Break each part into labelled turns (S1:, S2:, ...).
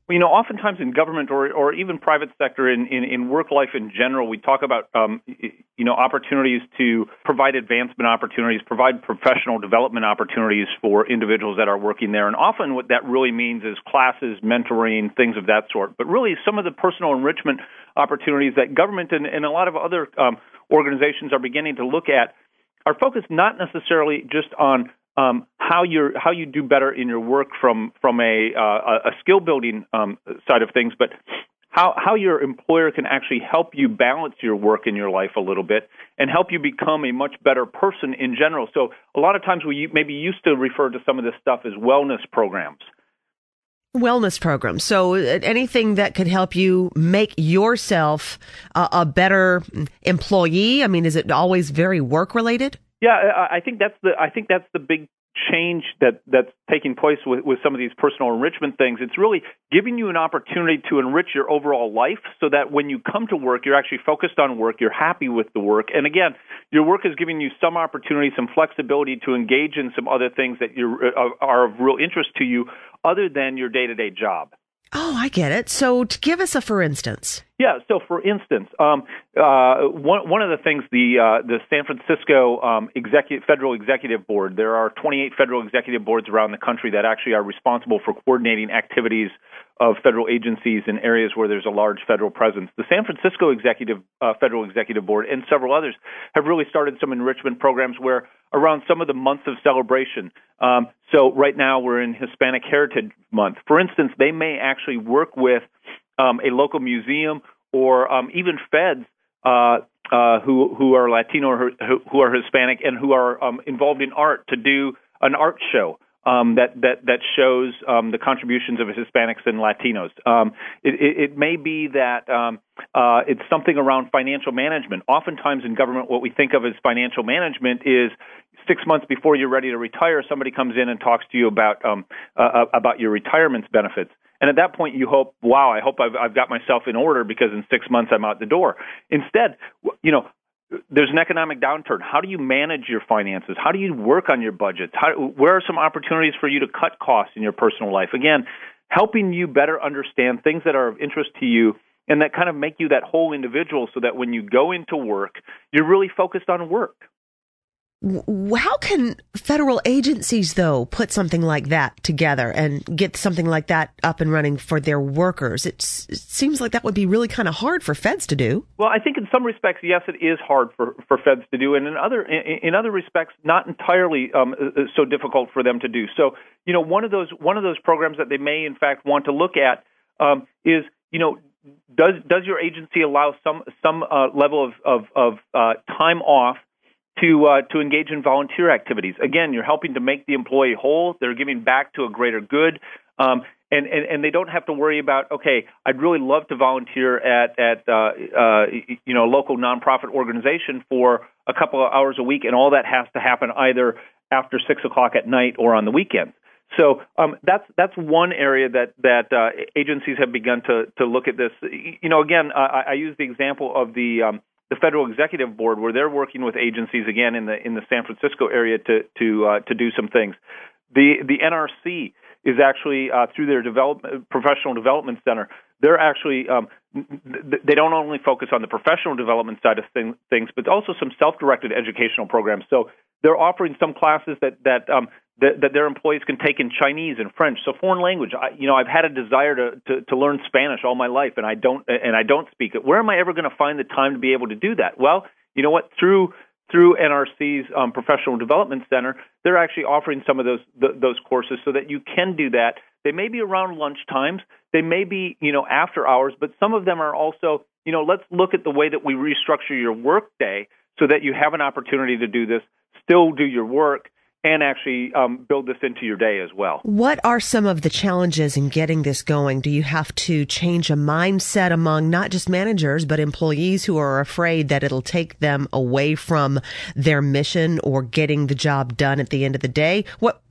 S1: Oftentimes in government or even private sector, in work life in general, we talk about, opportunities to provide advancement opportunities, provide professional development opportunities for individuals that are working there. And often what that really means is classes, mentoring, things of that sort. But really some of the personal enrichment opportunities that government and a lot of other organizations are beginning to look at are focused not necessarily just on how you do better in your work from a skill building side of things, but how your employer can actually help you balance your work in your life a little bit and help you become a much better person in general. So a lot of times we maybe used to refer to some of this stuff as wellness programs.
S2: Wellness programs. So anything that could help you make yourself a better employee. I mean, is it always very work related?
S1: Yeah, I think that's the big change that's taking place with some of these personal enrichment things. It's really giving you an opportunity to enrich your overall life so that when you come to work, you're actually focused on work, you're happy with the work. And again, your work is giving you some opportunity, some flexibility to engage in some other things that are of real interest to you other than your day-to-day job.
S2: Oh, I get it. So to give us a for instance.
S1: Yeah. So, for instance, one of the things the San Francisco Federal Executive Board. There are 28 federal executive boards around the country that actually are responsible for coordinating activities of federal agencies in areas where there's a large federal presence. The San Francisco Federal Executive Board and several others have really started some enrichment programs where around some of the months of celebration. So right now we're in Hispanic Heritage Month. For instance, they may actually work with a local museum or even feds who are Latino or who are Hispanic and who are involved in art to do an art show that shows the contributions of Hispanics and Latinos. It may be that it's something around financial management. Oftentimes in government, what we think of as financial management is 6 months before you're ready to retire, somebody comes in and talks to you about your retirement benefits. And at that point, you hope, wow, I hope I've got myself in order because in 6 months I'm out the door. Instead, there's an economic downturn. How do you manage your finances? How do you work on your budgets? Where are some opportunities for you to cut costs in your personal life? Again, helping you better understand things that are of interest to you and that kind of make you that whole individual so that when you go into work, you're really focused on work.
S2: How can federal agencies, though, put something like that together and get something like that up and running for their workers? It seems like that would be really kind of hard for feds to do. Well,
S1: I think in some respects, yes, it is hard for feds to do, and in other respects, not entirely so difficult for them to do. So, one of those programs that they may in fact want to look at is, does your agency allow some level of time off to engage in volunteer activities? Again, you're helping to make the employee whole. They're giving back to a greater good, and they don't have to worry about, okay, I'd really love to volunteer at a local nonprofit organization for a couple of hours a week, and all that has to happen either after 6 o'clock at night or on the weekends. So that's one area that agencies have begun to look at this. Again, I use the example of the Federal Executive Board, where they're working with agencies again in the San Francisco area to do some things. The NRC is actually through their professional development center. They're actually they don't only focus on the professional development side of things, but also some self-directed educational programs. So they're offering some classes that their employees can take in Chinese and French. So foreign language. I've had a desire to learn Spanish all my life, and I don't speak it. Where am I ever going to find the time to be able to do that? Well, you know what? Through NRC's Professional Development Center, they're actually offering some of those courses so that you can do that. They may be around lunch times. They may be, after hours, but some of them are also, let's look at the way that we restructure your work day so that you have an opportunity to do this, still do your work, and actually build this into your day as well.
S2: What are some of the challenges in getting this going? Do you have to change a mindset among not just managers, but employees who are afraid that it'll take them away from their mission or getting the job done at the end of the day?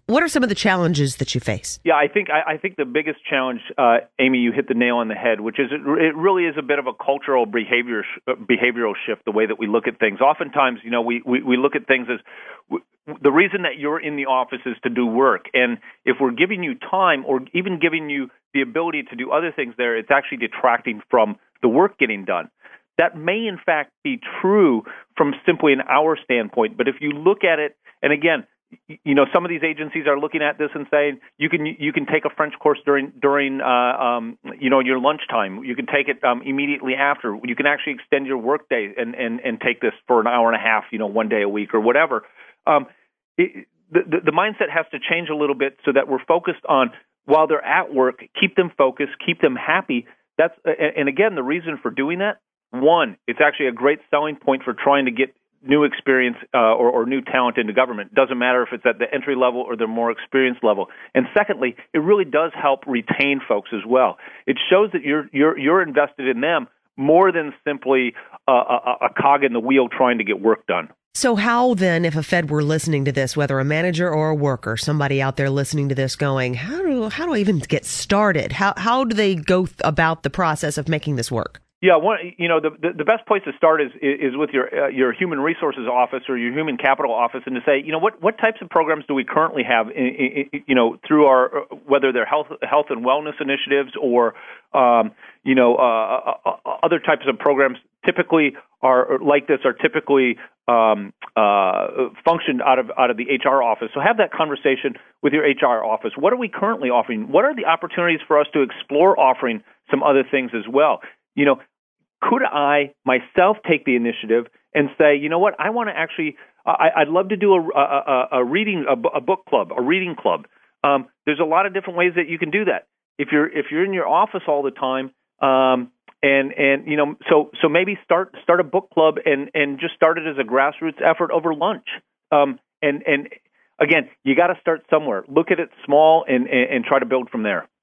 S2: What are some of the challenges that you face?
S1: Yeah, I think the biggest challenge, Amy, you hit the nail on the head, which is it really is a bit of a cultural behavioral shift, the way that we look at things. Oftentimes, we look at things as the reason that you're in the office is to do work. And if we're giving you time or even giving you the ability to do other things there, it's actually detracting from the work getting done. That may, in fact, be true from simply an hour standpoint. But if you look at it, and again, some of these agencies are looking at this and saying you can take a French course during your lunchtime. You can take it immediately after. You can actually extend your workday and take this for an hour and a half, one day a week or whatever. The mindset has to change a little bit so that we're focused on, while they're at work, keep them focused, keep them happy. And again, the reason for doing that, one, it's actually a great selling point for trying to get new experience or new talent into government. Doesn't matter if it's at the entry level or the more experienced level. And secondly, it really does help retain folks as well. It shows that you're invested in them more than simply a cog in the wheel trying to get work done.
S2: So how then, if a Fed were listening to this, whether a manager or a worker, somebody out there listening to this going, how do I even get started? How do they go about the process of making this work?
S1: Yeah, the best place to start is with your human resources office or your human capital office, and to say, what types of programs do we currently have, through our, whether they're health and wellness initiatives or other types of programs typically are like this, are typically functioned out of the HR office. So have that conversation with your HR office. What are we currently offering? What are the opportunities for us to explore offering some other things as well? Could I myself take the initiative and say, I want to actually, I'd love to do a book club, a reading club. There's a lot of different ways that you can do that. If you're in your office all the time, so maybe start a book club and just start it as a grassroots effort over lunch. And again, you got to start somewhere. Look at it small and try to build from there.